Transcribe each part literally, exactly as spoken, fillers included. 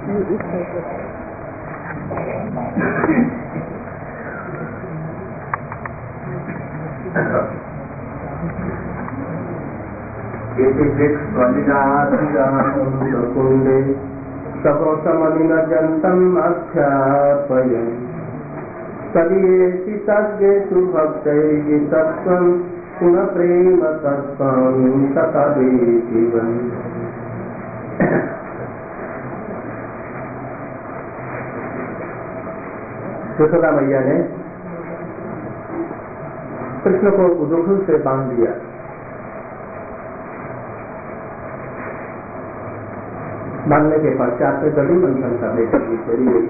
कुंडे सकोसमनिमज्जन्तम् अध्यापयन् तदीयेषि तद्येषु भक्तैः तत्त्वं पुनः प्रेम तत्त्वं सतदेव। यशोदा मैया ने कृष्ण को उदुखू से बांध दिया। बांधने के पश्चात में कभी मंथन करने के लिए चली गई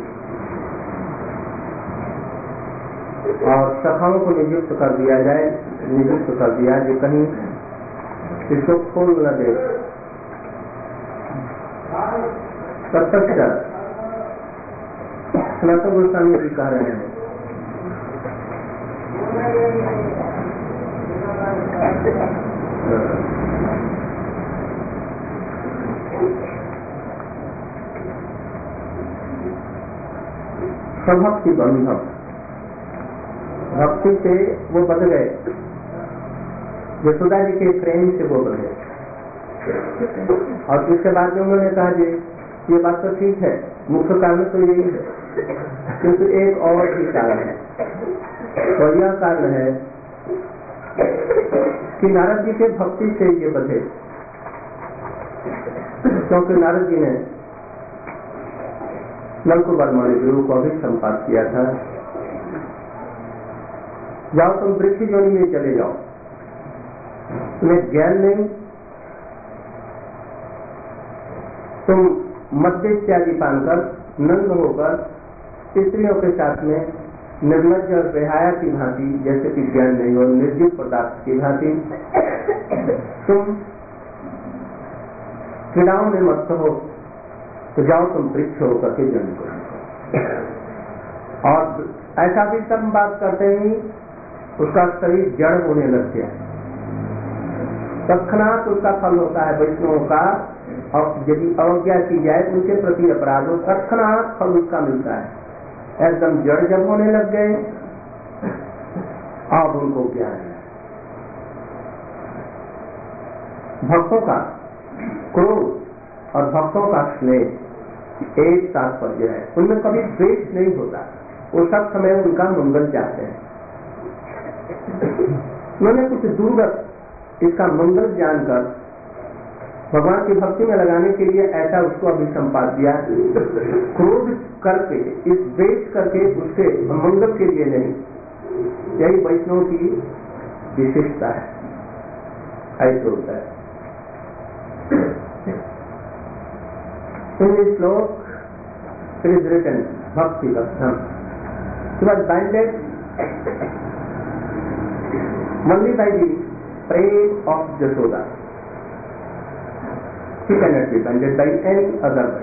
और सखाओं को नियुक्त कर दिया जाए, नियुक्त कर दिया जो कहीं इसको खोल न दे। तत्पश्चात सनातन गोस्वामी जी कह रहे हैं स्वभक्ति बंधव, भक्ति से वो बध गए, यशोदा जी के प्रेम से वो बधे। और इसके बाद में उन्होंने कहा जी ये बात तो ठीक है, मुख्य कारण तो यही है, किंतु एक और भी कारण है। और यह कारण है कि नारद जी के भक्ति से ये बधे, क्योंकि नारद जी ने नलकुबर मणि गुरु को भी संपाद किया था, जाओ तुम वृक्ष जोनी में चले जाओ, तुम्हें ज्ञान नहीं, तुम मद्य इत्यादि पान कर नंद होकर स्त्रियों के साथ में निर्लज्ज और बेहाया की भांति, जैसे कि ज्ञान नहीं हो, निर्जीव पदार्थ की भांति तुम कीड़ाओं में मत हो, तो जाओ तुम वृक्ष होकर के जन्म करो। और ऐसा भी सब बात करते ही उसका शरीर जड़ होने लग गया। तत्क्षणात उसका फल होता है वैष्णवों का, और यदि अवज्ञा की जाए उनके प्रति अपराध हो, तत्क्षणात फल उसका मिलता है। एकदम जड़ जब होने लग गए, अब उनको ज्ञान है। भक्तों का क्रोध और भक्तों का स्नेह एक तात्पर्य है, उनमें कभी द्वेष नहीं होता, वो सब समय उनका मंगल चाहते हैं। उन्होंने कुछ दूर इसका मंगल जानकर भगवान की भक्ति में लगाने के लिए ऐसा उसको अभी संपाद दिया, क्रोध करके, इस द्वेष करके उसके मंगल के लिए नहीं। यही वैष्णव की विशेषता है, ऐसे होता है। In this श्लोक it is written Bhakti Lakshana. She was blinded only by the praise of Yashoda. She cannot be blinded by any other way.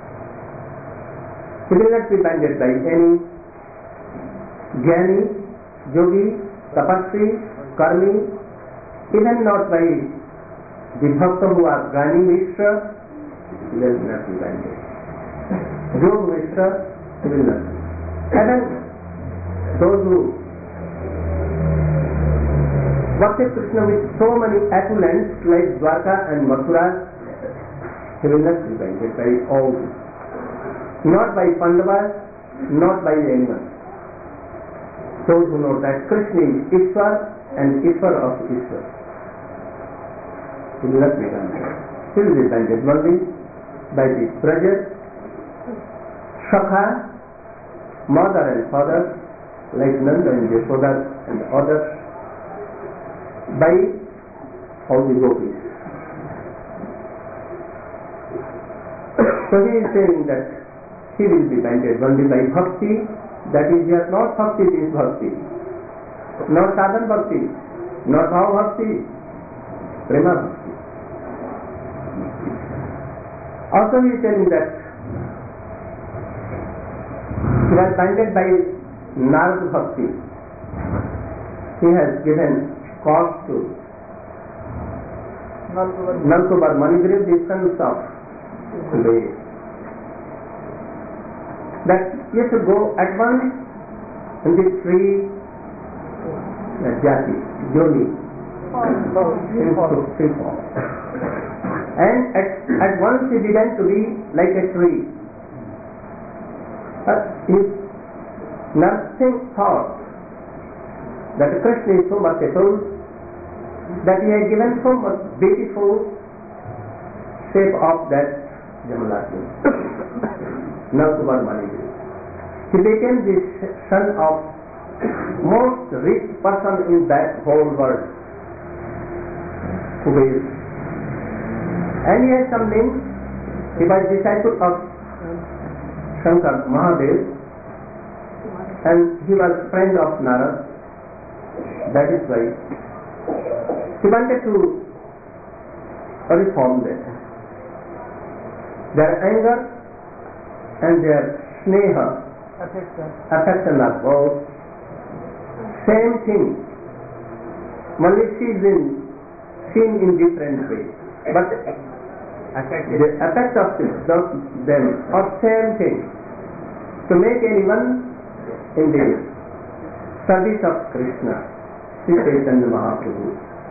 She will not be blinded by any Jnani, Yogi, Tapasvi, Karmi, even not by the Bhakta who are Gani Mishra. He will not be blinded. Yog Mishra, he will not be. And then those who worship Krishna with so many opulence like Dwarka and Mathura, he will not be blinded by all this. Not by Pandavas, not by anyone. Those who know that Krishna is Ishwar and Ishwar of Ishwar, he will not be blinded. He will be blinded only by the Brajas, Shakha, mother and father, like Nanda and Yashoda and others, by all the gopis. So he is saying that he will be blinded only by bhakti, that is here not bhakti, this bhakti, not sadhan bhakti, not bhav bhakti, prema bhakti. Also he is telling that he was blinded by Narad bhakti. He has given cause to Nalkubar Manigrav, the sons of Ved. that you should go at once in the three uh, jati, yoni, in three forms. And at, at once he began to be like a tree. But his nursing thought that Krishna is so merciful that he had given so much beautiful shape of that Jamalati. Navsuvarmani. He became the son of most rich person in that whole world. Kubeir. And he had some names. He was disciple of Shankar Mahadev, and he was friend of Narad. That is why he wanted to reform that. Their anger and their sneha, affection, affection are both same thing. Only she is in, seen in different ways, but the effect of them are same thing. To make anyone in the service of Krishna, Sri Chaitanya Mahaprabhu.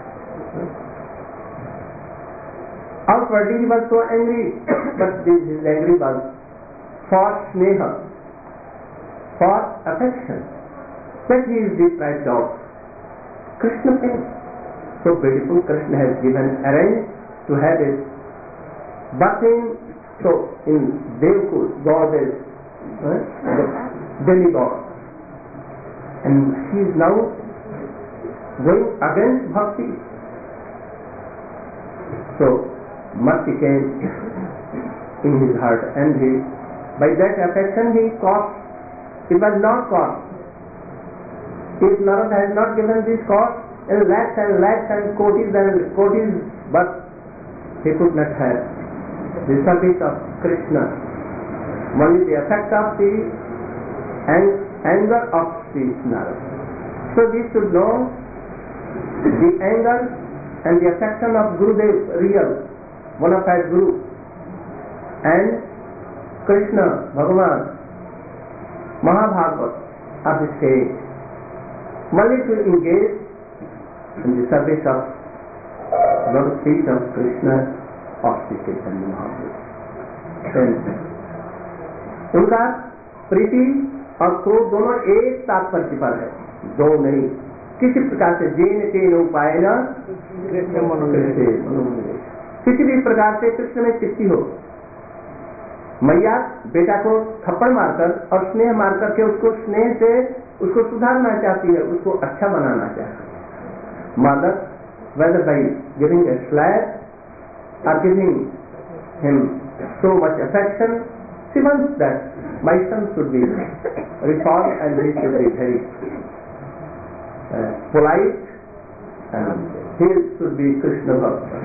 Outwardly he was so angry, but this his angry was for sneha, for affection, that he is deprived of Krishna things. So beautiful Krishna has given arranged to have it, but in so in Devkul, God is uh, demigod, and she is now going against bhakti. So mercy came in his heart, and he, by that affection he caused, it was not caused. If Narad has not given this cause, and lakhs and lakhs and kotis and kotis, but he could not have the service of Krishna. Only the effect of the ang- anger of the Narad. So we should know the anger and the affection of Gurudev, real, bona fide Guru, and Krishna, Bhagavan, Mahabhagavat of the stage, only to engage in the service of Lord feet of Krishna or Sri Chaitanya Mahaprabhu. उनका प्रीति और क्रोध दोनों एक तात्पर्य पर है, दो नहीं. किसी प्रकार से जेन तेन उपाय न किसी भी प्रकार से कृष्ण में तृप्ति हो. मैया बेटा को थप्पड़ मारकर और स्नेह मार करके उसको स्नेह से उसको सुधारना चाहती है, उसको अच्छा बनाना चाहती है. Mother, whether by giving a slap or giving him so much affection, she wants that my son should be reformed and he should be very uh, polite and he should be Krishna Bhakta.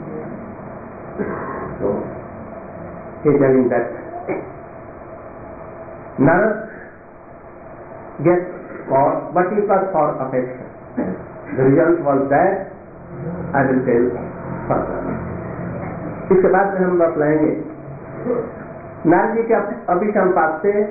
So, he is telling that Narad gets caught, but it was for affection. The result was that I will tell further. इसके बाद में हम बतलाएंगे नारद जी के अभिसंपात से.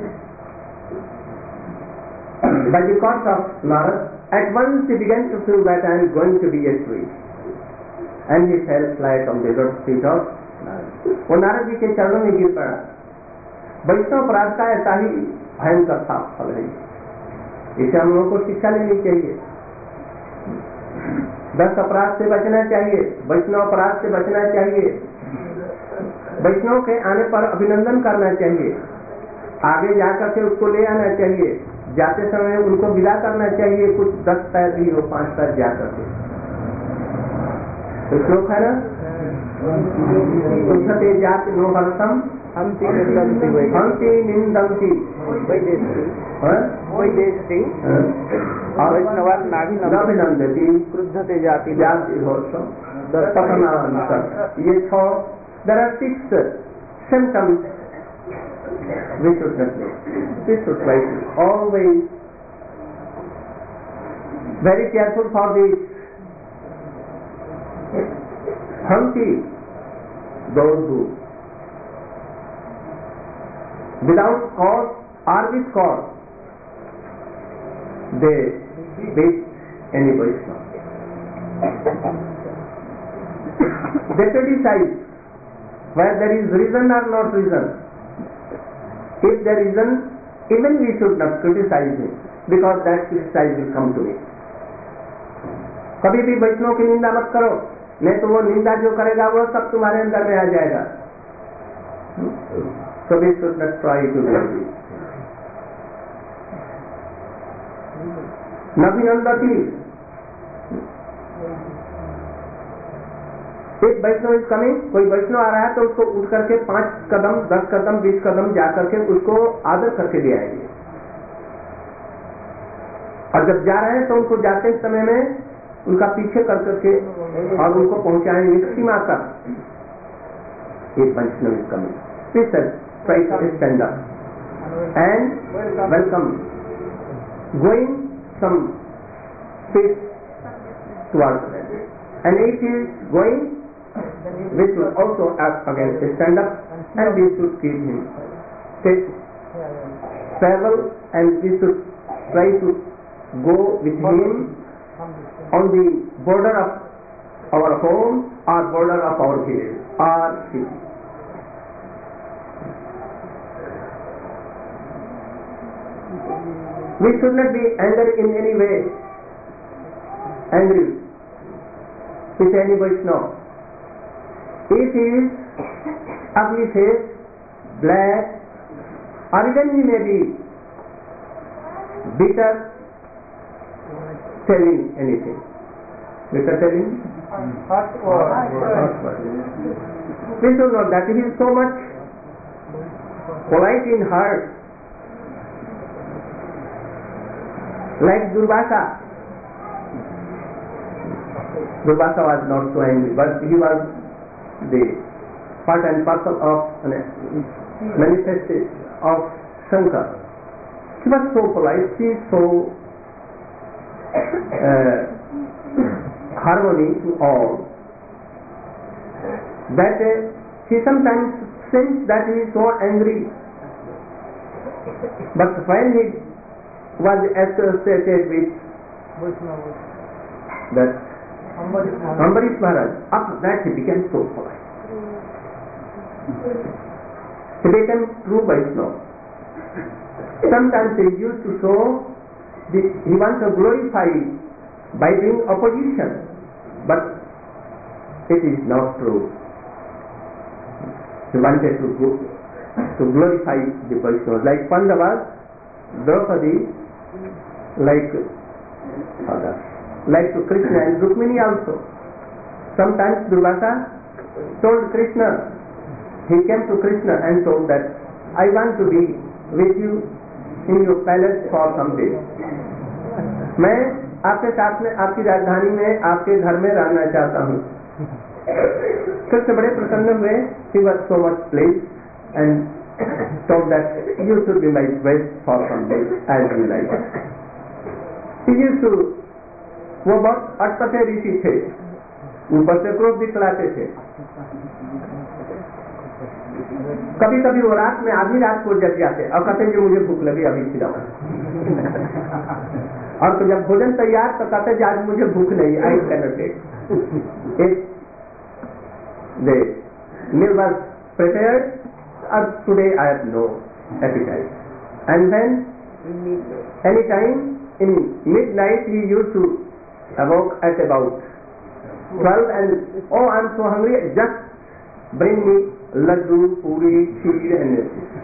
By the course of Narad, at once he began to feel that I am going to be a tree, and he fell flat on the lotus feet of Narad. वो नारद जी के चरणों में गिर पड़ा. वैष्णव अपराध का ऐसा ही भयंकर था फल है. इसे हम लोगों को शिक्षा लेनी चाहिए. दस अपराध से बचना चाहिए, वैष्णव अपराध से बचना चाहिए, वैष्णव के आने पर अभिनंदन करना चाहिए, आगे जाकर के उसको ले आना चाहिए, जाते समय उनको विदा करना चाहिए, कुछ दस पैर भी हो, पांच पैर जाकर के. तो श्लोक है ना, उद्धते जाति नो हर्षम हंति निंदन्ति वैदेशी नाभिनंदति क्रुद्धते जाति जाति हर्षम. ये छह, there are six symptoms we should not know. We should try to always very careful for this. Hanti, those who without cause are with cause, they beat any Vaishnava. They criticize where there is reason or not reason. If there is reason, even we should not criticize him, because that criticize will come to me. कभी भी वैष्णव की निंदा मत करो, नहीं तो वो निंदा जो करेगा वो सब तुम्हारे अंदर में आ जाएगा. So we should not try to do this. Nabhinandati. एक वैष्णव इज कमिंग, कोई वैष्णव आ रहा है तो उसको उठ करके पांच कदम, दस कदम, बीस कदम जा करके उसको आदर करके ले आएंगे. और जब जा रहे हैं तो उनको जाते समय में उनका पीछे कर करके और उनको पहुंचाएंगे सीमा तक. एक Vaishnav is coming, please sir try to stand up and welcome, going some space towards them. And if he is going, we should also act again, stand up and we should keep him. Take travel and we should try to go with him on the border of our home or border of our village or city. We should not be angry in any way, angry with any Vaishnava. If he is ugly face, black, or even he may be bitter, telling anything. Bitter telling? Hot word. We should know that he is so much polite in heart, like Durvasa. Durvasa was not so angry, but he was the part and parcel of uh, manifestation of Shankar. He was so polite, he is so uh, harmony to all, that uh, he sometimes thinks that he is so angry. But when he was associated with that Ambarish Maharaj, after that he became so polite. He became true Vaishnava. Sometimes he used to show the, he wants to glorify by doing opposition, but it is not true. He wanted to go, to glorify the Vaishnavas, like Pandavas, Draupadi, like others. Like to Krishna and Rukmini also. Sometimes Durvasa told Krishna, he came to Krishna and told that I want to be with you in your palace for some days. मैं आपके साथ में आपकी राजधानी में आपके घर में रहना चाहता हूँ. कृष्ण बड़े प्रसन्न हुए. He was so much pleased and told that you should be my guest for some days as you like. He used to, वो बहुत अटपटे ऋषि थे, ऊपर से क्रोध दिखलाते थे. कभी कभी वो रात में आधी रात को जग जाते और कहते कि मुझे भूख लगी अभी खिलाओ. और तो जब भोजन तैयार तो कहते कि आज मुझे भूख नहीं, I cannot take. If the meal was prepared, or today I have no appetite. And then any time in midnight he used to awoke at about twelve and oh I am so hungry, just bring me laddu, puri, kheer and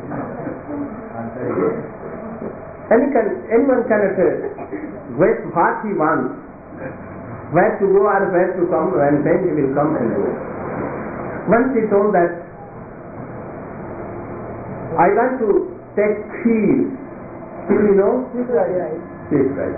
any can, anyone cannot wait what he wants, where to go or where to come, and then he will come and go. Once he told that I want to take kheer, you know, sheep rice.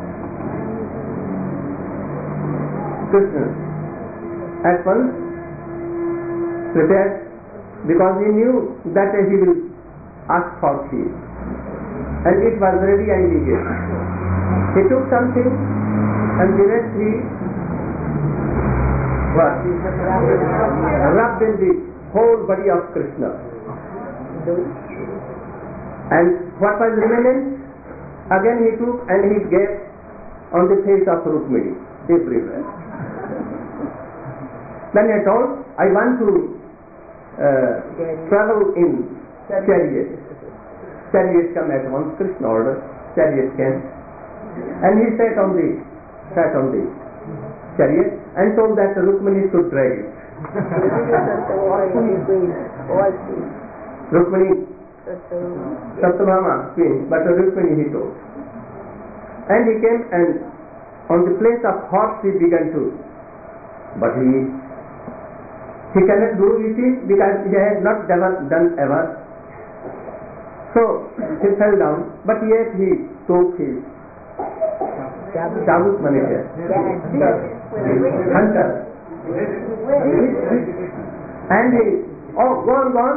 Krishna at once prepared, because he knew that he will ask for kheer, and it was ready and he gave. He took something and the rest he what? rubbed in the whole body of Krishna. And what was remaining? Again he took and he gave on the face of Rukmini, everywhere. Then he told, I want to uh, travel in chariot. Chariot come at once, Krishna ordered, chariot came. And he sat on the, sat on the chariot and told that Rukmini should drag it. Rukmini, Satyabhama queen, but Rukmini he told. And he came and on the place of horse he began to, but he he cannot do it because he has not ever done ever. So he fell down, but yet he took his Chabut manager, hunter, and he, oh, go on, go on.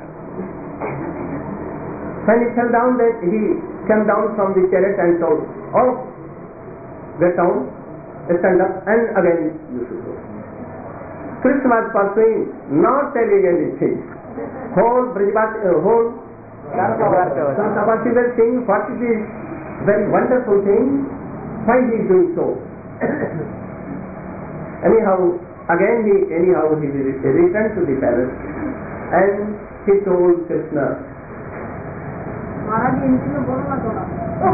When he fell down, that he came down from the chariot and told, oh, get down, stand up, and again you should go. Krishna was pursuing, not telling anything. Whole Brajavasi, uh, whole Sarasvati were saying, what is this very wonderful thing? Why he is doing so? Anyhow, again he, anyhow he returned to the palace and he told Krishna, Maharaj Hindi में बोलो ना थोड़ा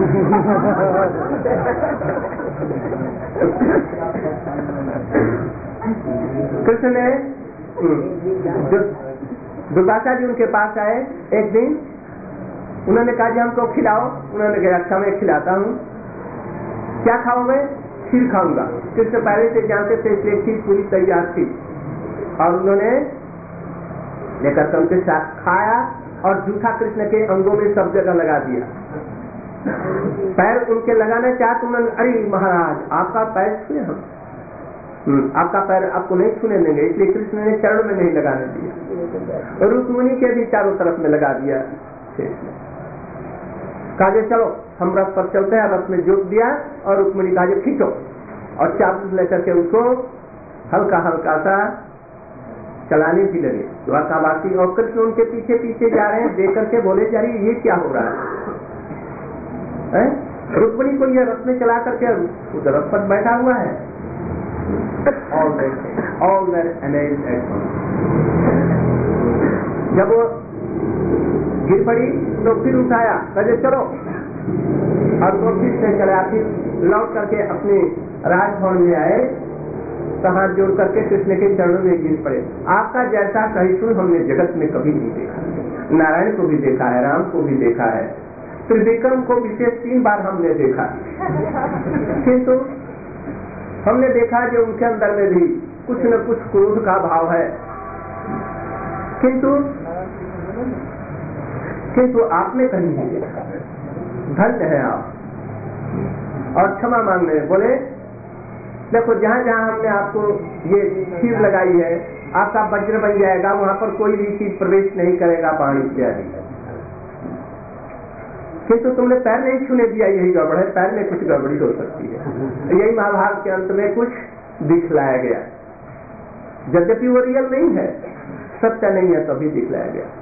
कृष्ण ने दुर्वासा जी उनके पास आए एक दिन, उन्होंने कहा जी हमको खिलाओ। उन्होंने कहा अच्छा मैं खिलाता हूँ। क्या खाऊं मैं? खीर खाऊंगा। कृष्ण पहले से जानते थे इसलिए खीर पूरी तैयार थी और उन्होंने लेकर के उनके साथ खाया और जूठा कृष्ण के अंगों में सब जगह लगा दिया। पैर उनके लगाना चाहते, उन्होंने अरे महाराज आपका पैर छुए हम, आपका पैर आपको नहीं छूने देंगे, इसलिए कृष्ण ने चरण में नहीं लगाने दिया और रुक्मिणी के भी चारों तरफ में लगा दिया। कहा चलो हम रथ पर चलते हैं। रथ में जोत दिया और रुक्मिणी कहा खींचो और चाबुक लेकर के उसको हल्का हल्का सा चलाने की लगे द्वारकावासी और कृष्ण उनके पीछे पीछे जा रहे हैं। देख करके बोले जा रही ये क्या हो रहा है? रुक्मिणी को यह रथ में चला करके उस रथ पर बैठा हुआ है। All that, all that amazed at once. जब वो गिर पड़ी तो फिर उठाया, कहे चलो, और वो फिर से चला। फिर लौट करके अपने राजभवन में आए तो हाथ जोड़ करके कृष्ण के चरणों में गिर पड़े। आपका जैसा सहिष्णु हमने जगत में कभी नहीं देखा। नारायण को भी देखा है, राम को भी देखा है, त्रिविक्रम को विशेष तीन बार हमने देखा, किंतु हमने देखा जो उनके अंदर में भी कुछ न कुछ क्रोध का भाव है, किंतु किंतु आपने कहीं नहीं देखा। धन्य है आप। और क्षमा मांगने बोले देखो जहाँ जहाँ हमने आपको ये खीर लगाई है आपका वज्र बन जाएगा, वहां पर कोई भी चीज प्रवेश नहीं करेगा पानी इत्यादि, किंतु तुमने पैर नहीं छूने दिया, यही गड़बड़ है। पैर में कुछ गड़बड़ी हो सकती है। यही महाभारत के अंत में कुछ दिखलाया गया, यद्यपि वो रियल नहीं है, सत्य नहीं है, तभी दिखलाया गया।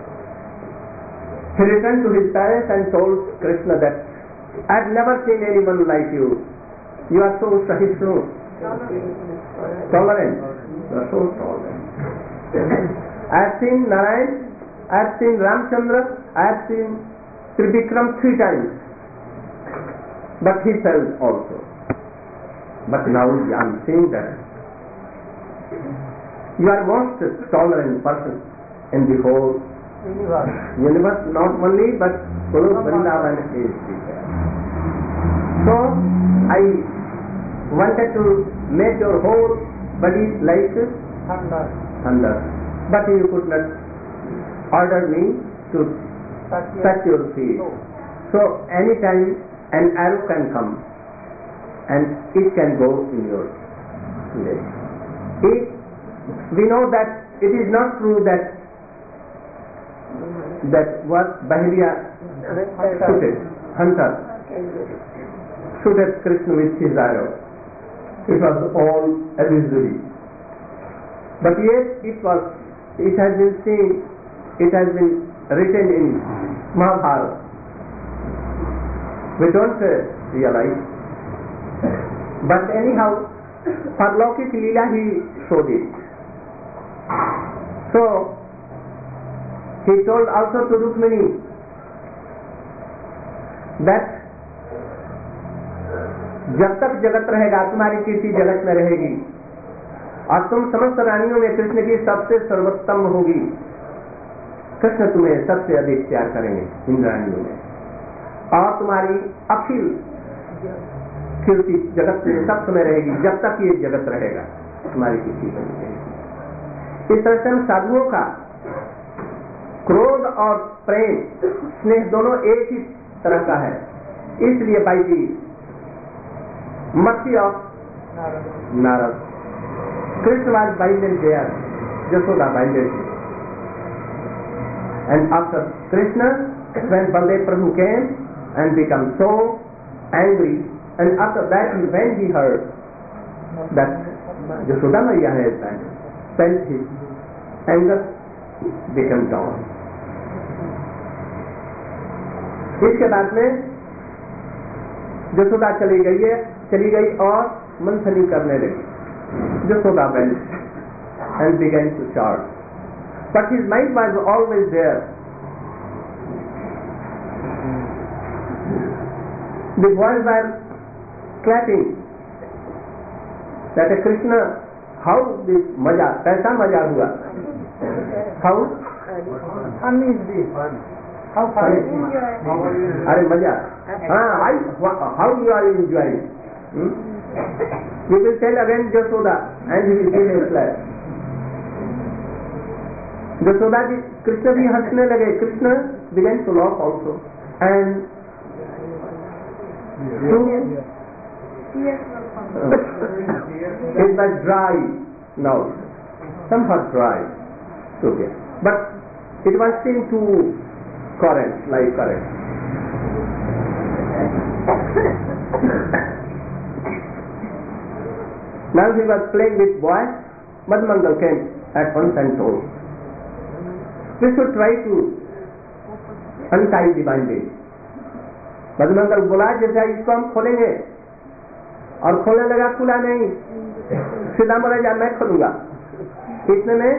He returned to his parents and told Krishna that I have never seen anyone like you. You are so sahisnu, tolerant. You are so tolerant. I have seen Narayan, I have seen Ramchandra, I have seen Trivikram three times, but he fell also. But now I am seeing that you are most tolerant person in the whole universe, universe not only but Guru Vrindavan is there. So I wanted to make your whole body like thunder, thunder, but you could not order me to touch your feet. So anytime an arrow can come and it can go in your leg. If we know that it is not true that that what Bahiriya shooted, hunter shooted Krishna with his arrow. It was all illusory. But yet it was, it has been seen, it has been written in Mahabharata. We don't uh, realize. But anyhow, for Laukik Leela he showed it. So, he told also to Rukmini that जब तक जगत रहेगा तुम्हारी कीर्ति जगत में रहेगी और तुम समस्त रानियों में कृष्ण की सबसे सर्वोत्तम होगी। कृष्ण तुम्हें सबसे अधिक प्यार करेंगे इन रानियों में और तुम्हारी अखिल कीर्ति जगत में सब समय रहेगी जब तक ये जगत रहेगा तुम्हारी कीर्ति बनी रहेगी। इस तरह से हम साधुओं का क्रोध और प्रेम स्नेह दोनों एक ही तरह का है। इसलिए भाई जी mercy of Narad. Krishna was binded there, Jasoda binded him. And after Krishna, when Baldev Prabhu came and became so angry, and after that when he heard that Jasoda Maiya has binded, then his anger became down. इसके बाद में जसोदा चली गई है चली गई और मंथनी करने लगी। Jasoda went and began to shout, but his mind was always there. The boys were clapping that Krishna, how this मजा कैसा मजा हुआ? How? Fun is this. How fun is this? अरे मजा हाँ I how you are enjoying? Hmm? You will tell again Jasoda and he will give a clap. Jasoda ji, Krishna भी हंसने लगे. Krishna began to laugh also and to it was dry now, somewhat dry okay, but it was still too current, like current. Now he was playing with boys. Madhumangal came at once and told, we should try to untie the binding. Madhumangal बोला जैसा इसको हम खोलेंगे और खोलने लगा खुला नहीं, सीधा बोला जा मैं खोलूंगा। इतने में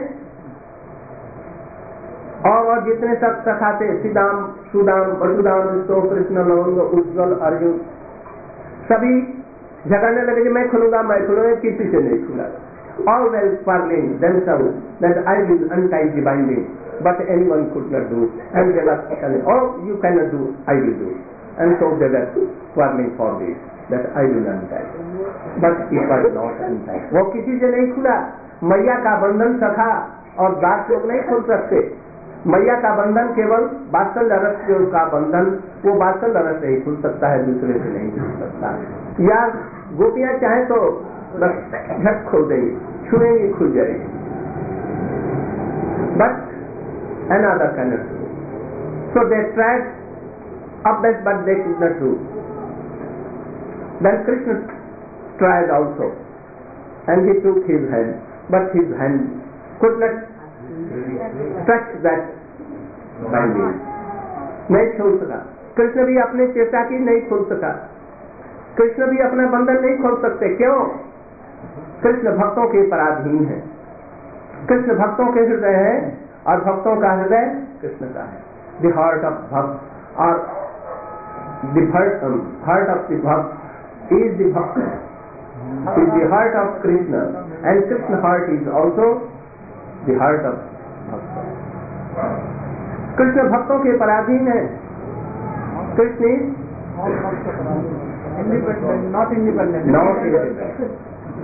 और और जितने सब सखा थे सीदाम सुदाम वसुदाम तो कृष्ण लवंग उज्ज्वल अर्जुन सभी झगड़ने लगे कि मैं खुलूंगा मैं खुलूंगा किसी से नहीं खुला। All were quarreling themselves that I will untie the binding, but anyone could not do, and they were telling, oh you cannot do, I will do, and so they were quarreling for this that I will untie, but it was not untied. वो किसी से नहीं खुला। मैया का बंधन सखा और दास लोग नहीं खोल सकते। मैया का बंधन केवल वात्सल्य रस का बंधन, वो वात्सल्य रस ही खुल सकता है, दूसरे से नहीं खुल सकता। या गोपियां चाहे तो बस झट खोल देंगे, छुएंगे खुल जाएगी, but another cannot do. So they tried up best, but they could not do. Then Krishna tried also, and he took his hand, but his hand could not touch that binding. नहीं छोड़ सका। कृष्ण भी अपने चेष्टा की नहीं खोल सका। कृष्ण भी अपना बंधन नहीं खोल सकते। क्यों? कृष्ण भक्तों के पराधीन है। कृष्ण भक्तों के हृदय है और भक्तों का हृदय कृष्ण का है। The heart of भक्त और the heart, um, heart of the भक्त is the भक्त is the heart of Krishna, and Krishna heart is also the heart of भक्त. कृष्ण भक्तों के पराधीन है। Krishna is independent, not independent. not independent.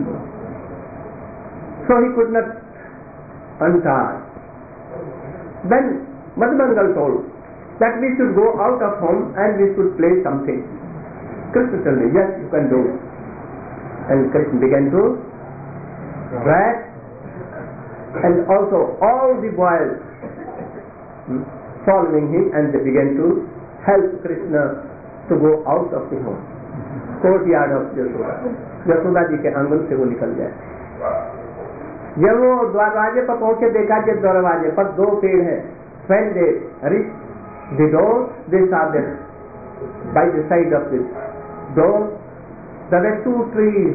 So he could not untie. Then Madhumangal told that we should go out of home and we should play something. Krishna told me, yes, you can do it. And Krishna began to drag, and also all the boys hmm, following him, and they began to help Krishna to go out of the home. Courtyard of Yasoda. Yashoda ji के आंगन से वो निकल जाए। जब वो दरवाजे पर पहुंचे देखा कि दरवाजे पर दो पेड़ है। When they reached the door, they saw that by the side of this door there were two trees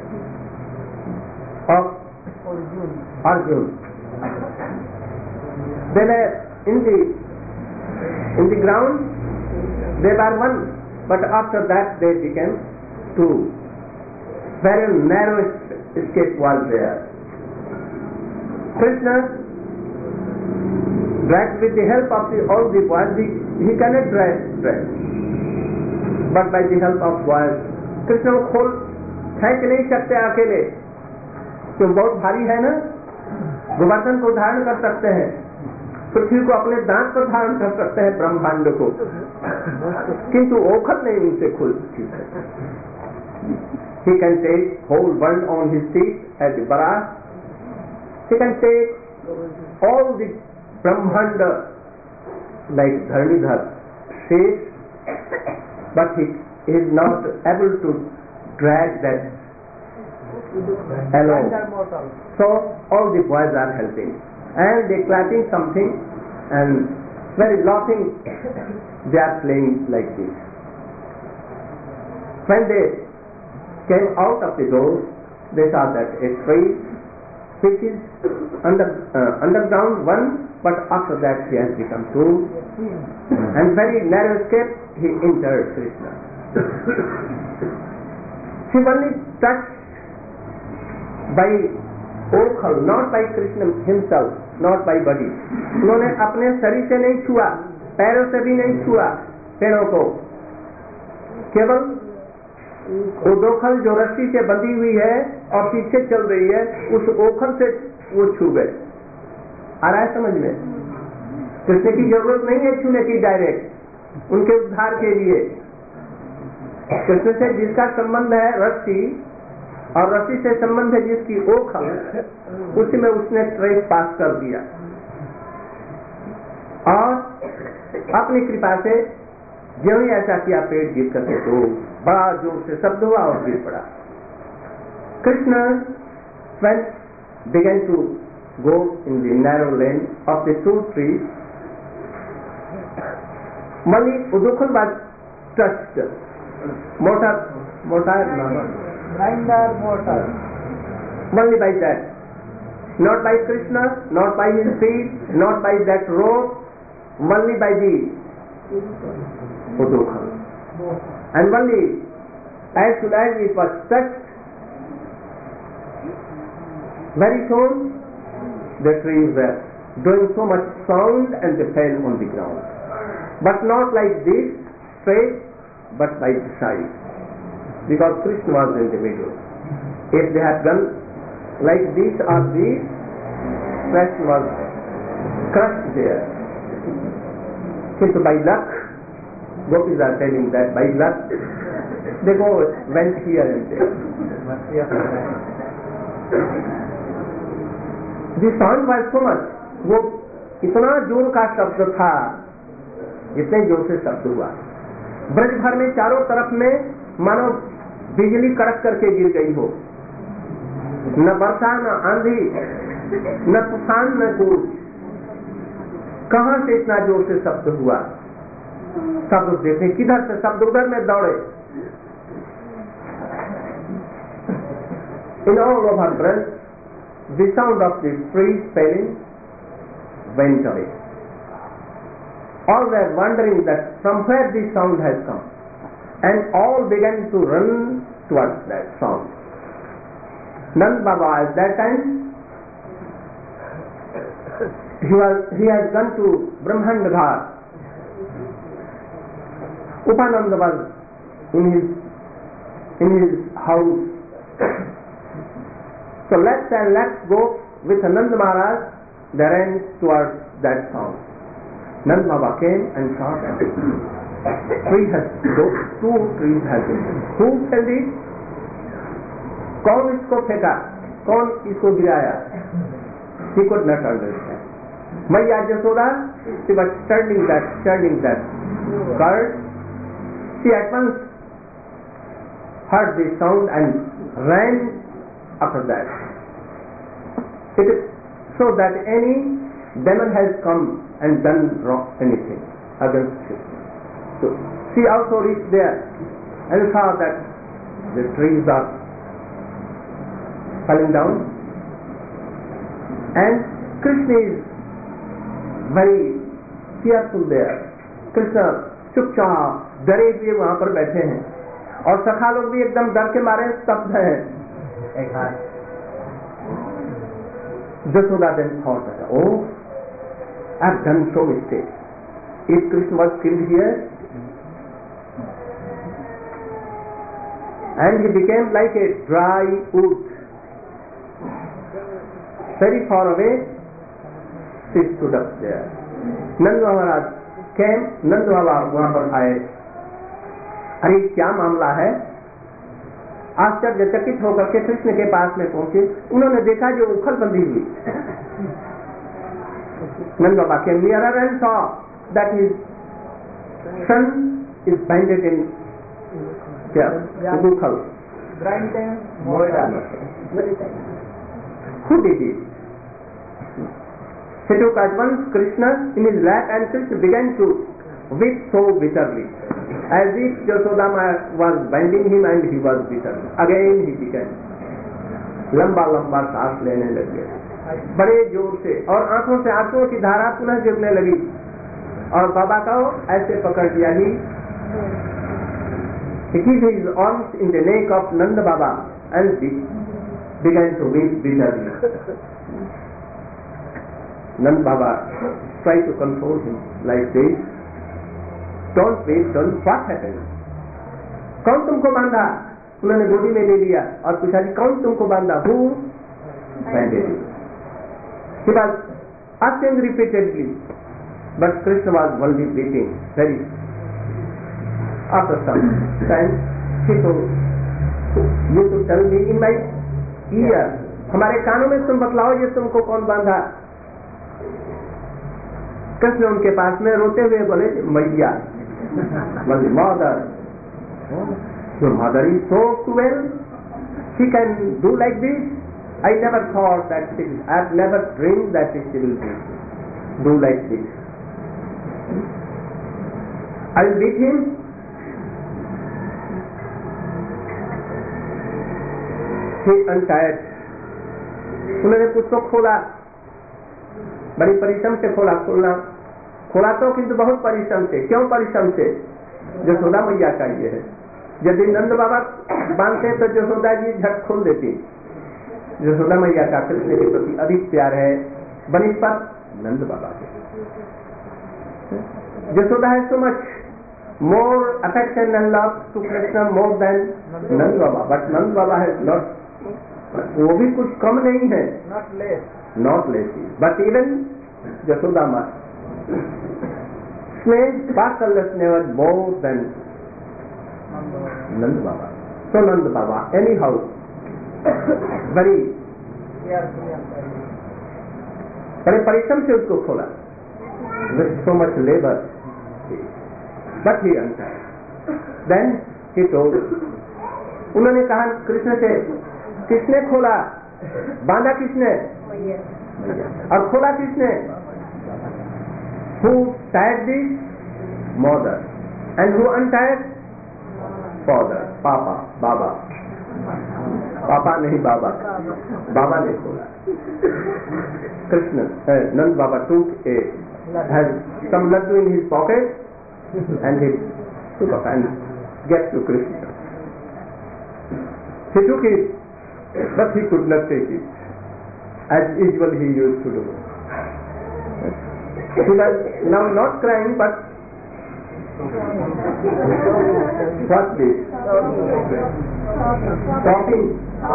of Arjun. They were in the in the ground, they were one, but after that they became two. Very narrow escape was there. Krishna, dragged with the help of the, all the boys, he, he cannot drag, drag. But by the help of boys, Krishna को खोल फेंक नहीं सकते अकेले, क्यों बहुत भारी है ना। गोवर्धन को धारण कर सकते हैं, पृथ्वी को अपने दांत पर धारण कर सकते हैं, ब्रह्मांड को, किंतु ओखल नहीं उनसे खुल सकती है। He can take whole world on his feet as a Barat. He can take all the Brahmanda like Dharnidhar, Shesh, but he is not able to drag that alone. So all the boys are helping, and they clapping something and very laughing. They are playing like this. When they came out of the door, they saw that a tree which is under, uh, underground one, but after that he has become two, and very narrow escape he entered Krishna. He only touched by okhal, not by Krishna himself, not by body. उन्होंने अपने शरीर से नहीं छुआ, पैरों से भी नहीं छुआ पेड़ों को, केवल वो ओखल जो रस्सी से बंधी हुई है और पीछे चल रही है, उस ओखल से वो छू गए। आ रहा है समझ में? कृष्ण की जरूरत नहीं है छूने की डायरेक्ट, उनके उद्धार के लिए। कृष्ण से जिसका संबंध है रस्सी, और रस्सी से संबंध है जिसकी ओखल, उसी में उसने ट्रेस पास कर दिया, और अपनी कृपा से जो ही ऐसा किया, पेड़ गिर करके तो बड़ा जोर से शब्द हुआ और गिर पड़ा। Krishna when began to go in the narrow lane of the two trees, Mali Udukul was touched. Motor, motor, grinder motor. Only by that, not by Krishna, not by his feet, not by that rope, only by the Udukul. And only as soon as it was touched, very soon the trees were doing so much sound and they fell on the ground. But not like this, straight, but by the side, because Krishna was in the middle. If they had done like this or this, Krishna was crushed there. Since by luck, Gopis are telling that by luck, they go went here and there. The sound was so much, वो इतना जोर का शब्द था, इतने जोर से शब्द हुआ, ब्रज भर में चारों तरफ में मानो बिजली कड़क करके गिर गई हो, न वर्षा न आंधी न तूफान न कुछ, कहां से इतना जोर से शब्द हुआ। सब लोग देखे किधर से शब्द उधर में दौड़े। In all over Braj, the sound of the trees falling went away. All were wondering that from where the sound has come, and all began to run towards that sound. Nand Baba at that time, he was he has gone to Brahmand Ghat. Upananda was in his in his house. So let's and let's go with Nand Maharaj. They ran towards that sound. Nand Baba came and saw that tree has those two trees have been. Who felled it? कौन इसको फेंका? कौन इसको गिराया? He could not understand. Maya Jasoda, she was turning that, turning that curd. She at once heard the sound and ran after that. It is so that any demon has come and done wrong anything. against Krishna. So she also reached there and saw that the trees are falling down and Krishna is very fearful there. Krishna चुपचाप डरे हुए वहां पर बैठे हैं और सखा लोग भी एकदम डर के मारे स्तब्ध हैं. Jashoda then thought that, oh, I've done so mistake. If Krishna was killed here, and he became like a dry wood, very far away, she stood up there. Nanda Maharaj came, Nanda Baba वहां पर आए. अरे क्या मामला है? आश्चर्यचकित होकर के कृष्ण के पास में पहुंचे. उन्होंने देखा जो उखल बंधी हुई. Nanda Baba came nearer and saw that his son is banded in ukhal. Who did it? He took at once Krishna in his lap and Krishna began to weep so bitterly, as if Jashoda was binding him and he was bitter. Again he began. लंबा लंबा सांस लेने लगे बड़े जोर से और आंखों से आंसुओं की धारा पुनः गिरने लगी और बाबा को ऐसे पकड़ लिया ही. He hid his arms in the neck of Nanda Baba and began to weep bitterly. Nanda Baba tried to console him like this. Don't weep, don't. What happened? कौन तुमको बांधा? उन्होंने गोदी में ले लिया और पूछा कि कौन तुमको बांधा? Who banded you? He was asking repeatedly, but Krishna was only weeping very. After some time, he told, you to tell me in my ear, हमारे कानों में तुम बतलाओ ये तुमको कौन बांधा? कृष्ण उनके पास में रोते हुए बोले मैया. बोले mother. Your mother is so cruel. She can do like this. I never thought that she, I have never dreamed that she will do like this. I will beat him. He untied. उन्होंने कुछ तो खोला, बड़ी परिश्रम से खोला. खोलना खोला तो किंतु बहुत परिश्रम से. क्यों परिश्रम से? जसोदा मैया का ये है. यदि नंद बाबा बांधते तो जसोदा जी झट खोल देती. जसोदा मैया का कृष्ण के प्रति अधिक प्यार है बनिस्पत नंद बाबा के. जसोदा है so much more affection and love to Krishna more than Nand Baba, but Nand Baba has not. वो भी कुछ कम नहीं है. Not less. Not less. But even Jashoda Ma, Sneh Bakalas never more than Nand Baba. So Nand Baba, anyhow, very बड़े परिश्रम से उसको खोला. With so much labor, but he untied. Then he told. उन्होंने कहा कृष्ण से, किसने खोला? बांधा किसने? और खोला किसने? Who tied this? Mother. And who untied? Father. Papa. Baba. पापा नहीं बाबा. बाबा ने खोला. Krishna, uh, Nand Baba took a, has some laddu in his pocket and he took up and gave to Krishna. He took it, but he could not take it, as usual he used to do. He was now not crying, but what's this? Sobbing.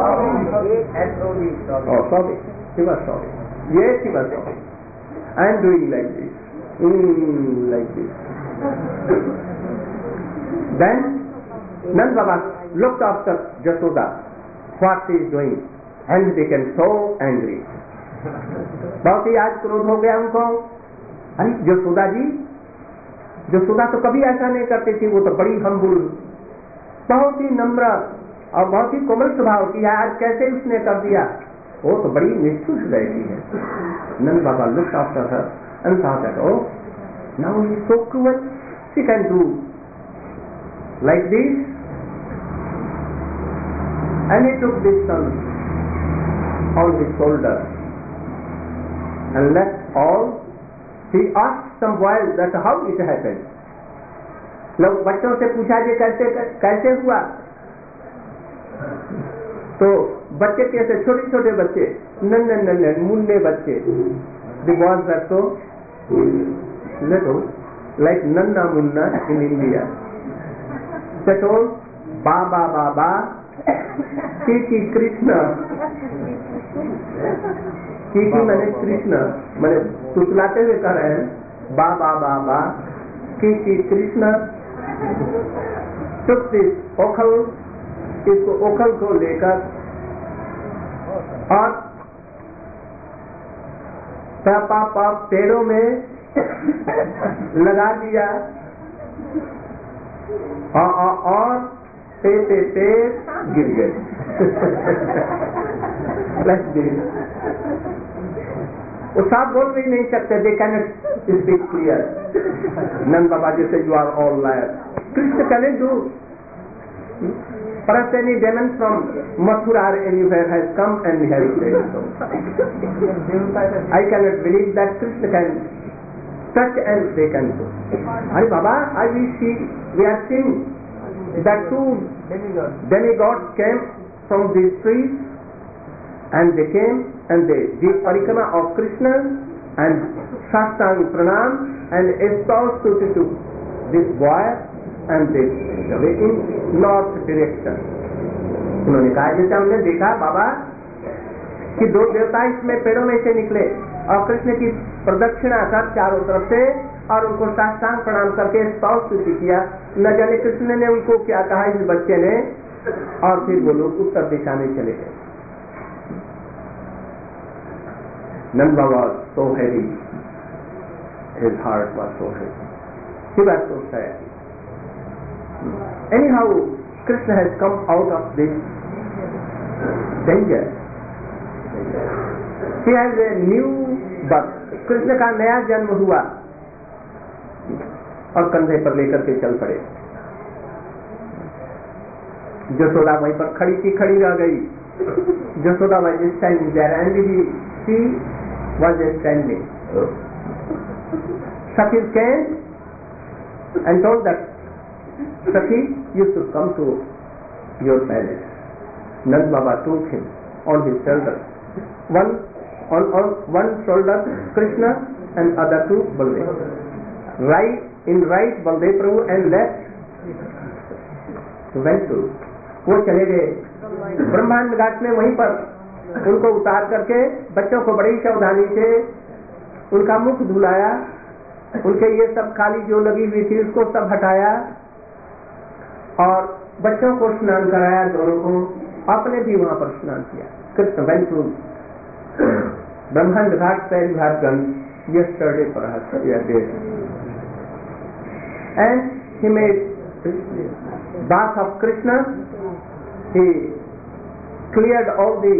Oh, sobbing. He was sobbing. Yes, he was sobbing. I am doing like this. Mm, like this. Then Nand Baba looked after Jashoda, what she is doing, and became so angry. बहुत ही आज क्रोध हो गया उनको. अरे जसोदा जी, जसोदा तो कभी ऐसा नहीं करती थी. वो तो बड़ी हम्बुल, बहुत ही नम्र और बहुत ही कोमल स्वभाव की है. आज कैसे उसने कर दिया? वो तो बड़ी निष्ठुर रहती है. नंद बाबा looked after her and thought that, oh, Now he is so cruel. She can do like this. And he took this son on his shoulder and left all. He asked some boys that how it happened. लोग बच्चों से पूछा जे कैसे कैसे हुआ, तो बच्चे कैसे, छोटे छोटे बच्चे, नन्हे नन्हे मुन्ने बच्चे, the boys are so little, like Nanna Munna in India. They told Baba Baba, Kiki Krishna. Kiki मैंने कृष्ण, मैंने सुसलाते हुए कह रहे हैं बाबा बाबा, Kiki Krishna. took this ओखल, इसको ओखल को लेकर और पापा पाप पेड़ों में लगा दिया और, और, और पे पे पे गिर गए. वो साफ बोल भी नहीं सकते. They can speak clear. Nand Baba जैसे you are all liar. Krishna can do. Perhaps any demon from Mathura or anywhere has come and has said so. I cannot believe that Krishna can touch and they can do. Hari Baba, I wish he, we have seen that two demigods came from these trees and they came and they did parikrama of Krishna and Shastang Pranam and espoused to, to this boy and they were in north direction. उन्होंने कहा जैसे हमने देखा बाबा कि दो देवता इसमें पेड़ों में से निकले और कृष्ण की प्रदक्षिणा कर चारों तरफ से और उनको साष्टांग प्रणाम करके स्पौष स्तुति किया. न जाने कृष्ण ने उनको क्या कहा इस बच्चे ने, और फिर वो लोग उत्तर दिशा में चले गए. Nanda was so heavy, his heart was so heavy, he was so sad. Anyhow, Krishna has come out of this danger. He has a new birth. Krishna का नया जन्म हुआ और कंधे पर लेकर के चल पड़े. जसोदा वहीं पर खड़ी थी, खड़ी रह गई. Jasoda was standing there and he, she was standing. Sakhi came and told that Sakhi, you should come to your palace. Nand Baba took him on his shoulder. One on, on one shoulder Krishna and other two Baldev. Right in right Baldev Prabhu and left went to. वो चले गए ब्रह्मांड घाट में. वहीं पर उनको उतार करके बच्चों को बड़ी सावधानी से उनका मुख धुलाया, उनके ये सब खाली जो लगी हुई थी उसको सब हटाया और बच्चों को स्नान कराया, दोनों को, आपने भी वहां पर स्नान किया. कृष्ण went to ब्रह्मांड घाट पहली घाटगंज yesterday perhaps yesterday and he made bath of Krishna. He cleared all the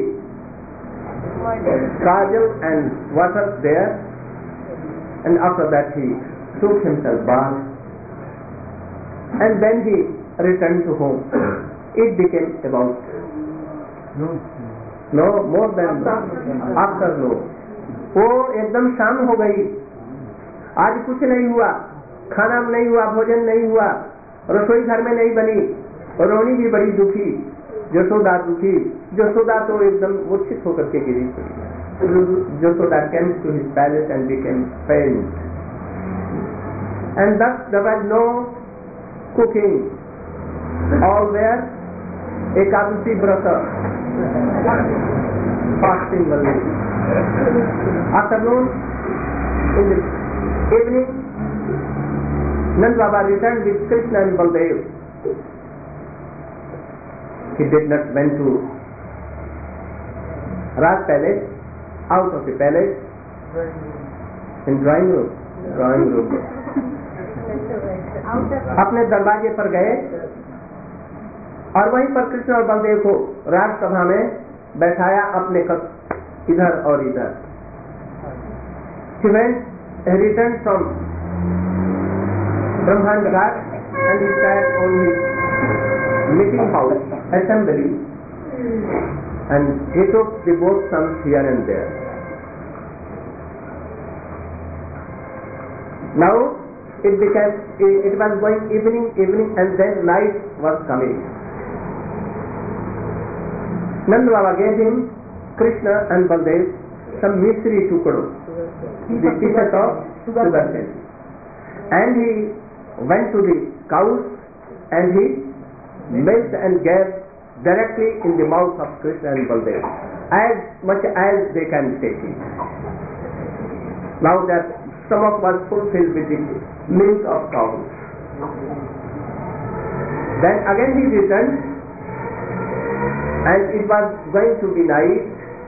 kajal and water there and after that he took himself bath and then he returned to home. It became about no, no more than afternoon. वो एकदम शाम हो गई. आज कुछ नहीं हुआ, खाना नहीं हुआ, भोजन नहीं हुआ, रसोई घर में नहीं बनी. रोनी भी बड़ी दुखी, जसोदा दुखी. जसोदा तो एकदम मूर्छित होकर के गिरी पड़ी. Jasoda came to his palace and became faint. And thus there was no cooking. All were Ekadasi Vrata, fasting only. Afternoon, in the evening, Nand Baba returned with Krishna and Baldev. He did not went to Raj Palace, out of the palace, in drawing room, drawing room. अपने दरवाजे पर गए और वहीं पर कृष्ण और बलदेव को राजसभा में बैठाया अपने कक्ष इधर और इधर. He went, he returned from Brahman got and he sat on his meeting house assembly and he took the both sons here and there. Now it became, it was going evening, evening and then night was coming. Nanda Baba gave him Krishna and Baldev some misri tukdo, the pieces of sugarcane. And he went to the cows and he milked and gave directly in the mouth of Krishna and Baldev, as much as they can take it. Now their stomach was fulfilled with the milk of cows. Then again he returned, and it was going to be night.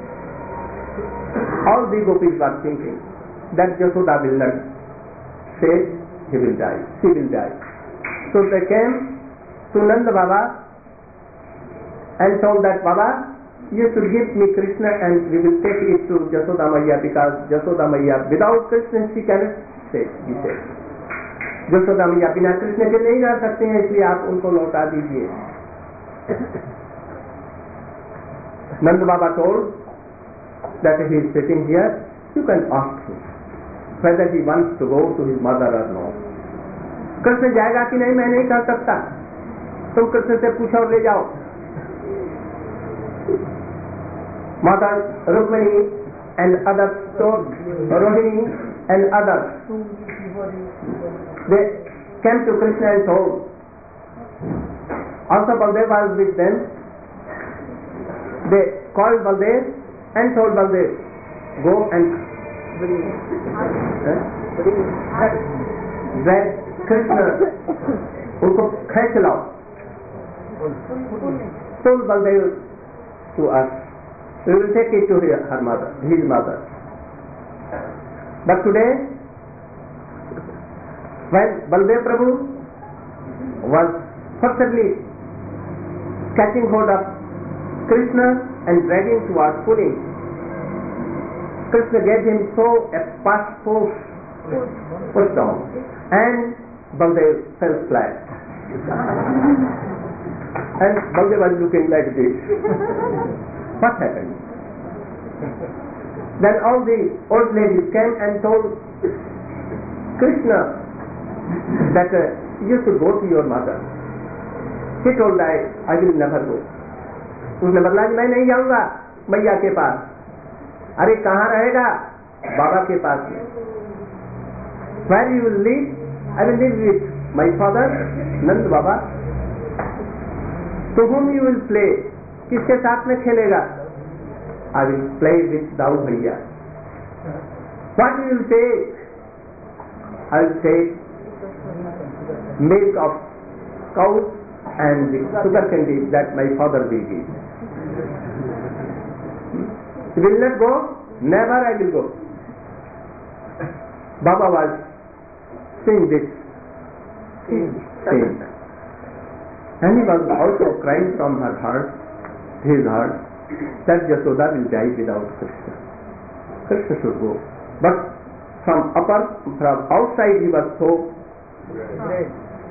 All the gopis were thinking that Yashoda will not say he will die, she will die. So they came to Nanda Baba and told that, Baba, you should give me Krishna and we will take it to Yashoda Maiya, because Yashoda Maiya without Krishna she cannot say, he said. Yashoda Maiya बिना कृष्ण के नहीं रह सकते हैं, इसलिए आप उनको लौटा दीजिए. Nanda Baba told that he is sitting here, you can ask him whether he wants to go to his mother or not. Krishna जाएगा कि नहीं मैं नहीं कह सकता, तुम कृष्ण से पूछो और ले जाओ. Mother Rukmini and others told, Rohini and others, they came to Krishna and told. Also Baldev was with them. They called Baldev and told Baldev, go and drag Krishna, उनको खींच लाओ. Told Baldev to us, we will take it to her mother, his mother. But today, when Baldev Prabhu was forcibly catching hold of Krishna and dragging towards pulling, Krishna gave him so a fast push, push down, and Baldev fell flat. And Baldev was looking like this. What happened? Then all the old ladies came and told Krishna that uh, you should go to your mother. He told, I, I will never go. उसने बदला कि मैं नहीं जाऊंगा मैया के पास. अरे कहाँ रहेगा? बाबा के पास में. Where you will live? I will live with my father, Nand Baba. To whom you will play? किसके साथ में खेलेगा? I will play with Dau Bhaiya. What you will take? I will take milk of cows and the sugar candy that my father will give. You will not go? Never I will go. Baba was seeing this scene. And he was also crying from her heart, his heart, that Yashoda will die without Krishna. Krishna should go. But from upper, from outside he was so great.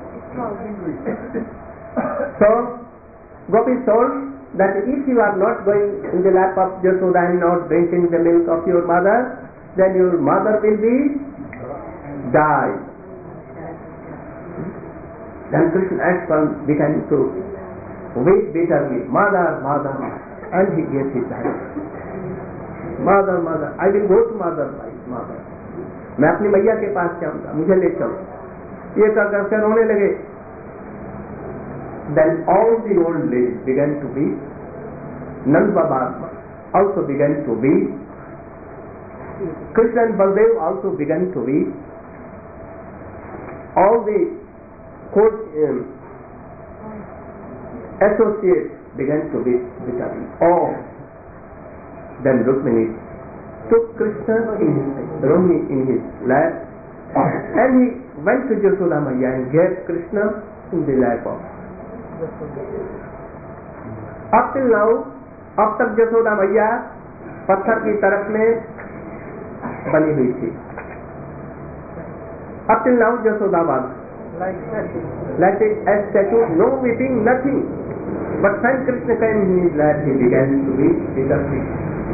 So, Gopi told that if you are not going in the lap of Yashoda and not drinking the milk of your mother, then your mother will be die. Then Krishna at once began to weep bitterly, Mother, Mother, and he gave his hand. Mother, Mother, I will go to Mother, my Mother. मैं अपनी मैया के पास जाऊंगा, मुझे ले चलो. ये कर करके रोने लगे. Then all the old ladies began to weep. Nand Baba also began to weep. Krishna and Baldev also began to weep. All the court um, associates began to weep bitterly. Oh, then Rukmini took Krishna in his, Rumi in his lap, and he went to Yashoda Maiya and gave Krishna in the lap of. Up till now, अब तक यशोदा मैया पत्थर की तरफ में बनी हुई थी. Up till now Yashoda was like a statue, no weeping, nothing. But when Krishna came in his lap, he began to weep bitterly.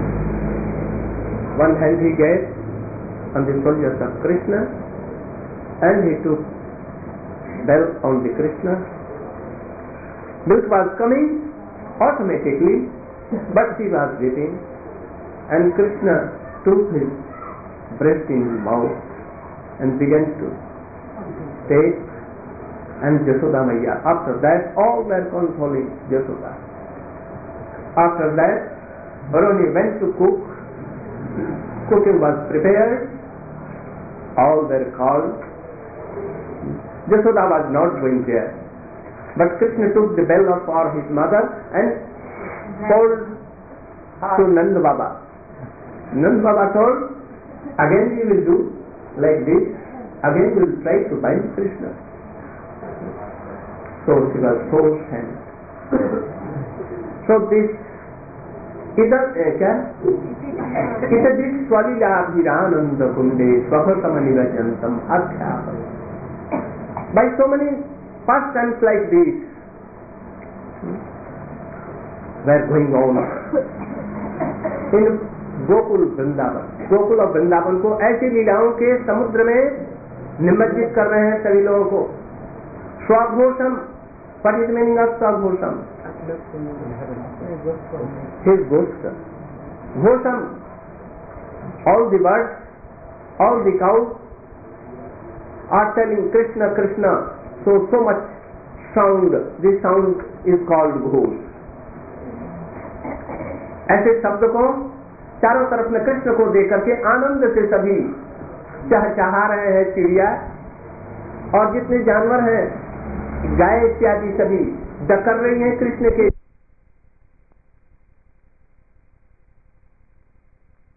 One hand he gave on the shoulders of Krishna, and he took belt on the Krishna. Milk was coming automatically, but he was weeping, and Krishna took his breast in his mouth and began to take, and Yashoda Maiya. After that, all were consoling Yashoda. After that, Varuni went to cook. Cooking was prepared. All were called. Yashoda was not going there. But Krishna took the bell for his mother and told to Nanda Baba. Nanda Baba told, again we will do like this. Again we will try to bind Krishna. So she was forced and so this इधर क्या इधर दिख स्वलीलाभिरानंद कुंडे स्वभतमनिवजंतम अध्यापन. By so many pastimes like this were going on in Gokul Vrindavan. Gokul और वृंदावन को ऐसी लीलाओं के समुद्र में निमज्जित कर रहे हैं सभी लोगों को. स्वघोषम, what is the meaning of स्वघोषम? His Ghosham. Ghosham, all the birds, all the cows are telling Krishna, Krishna. So, so much sound, this sound is called Ghosh. ऐसे शब्द को चारों तरफ में कृष्ण को देख करके आनंद से सभी चहचहा रहे हैं. चिड़िया और जितने जानवर हैं, गाय इत्यादि सभी डकर रही हैं कृष्ण के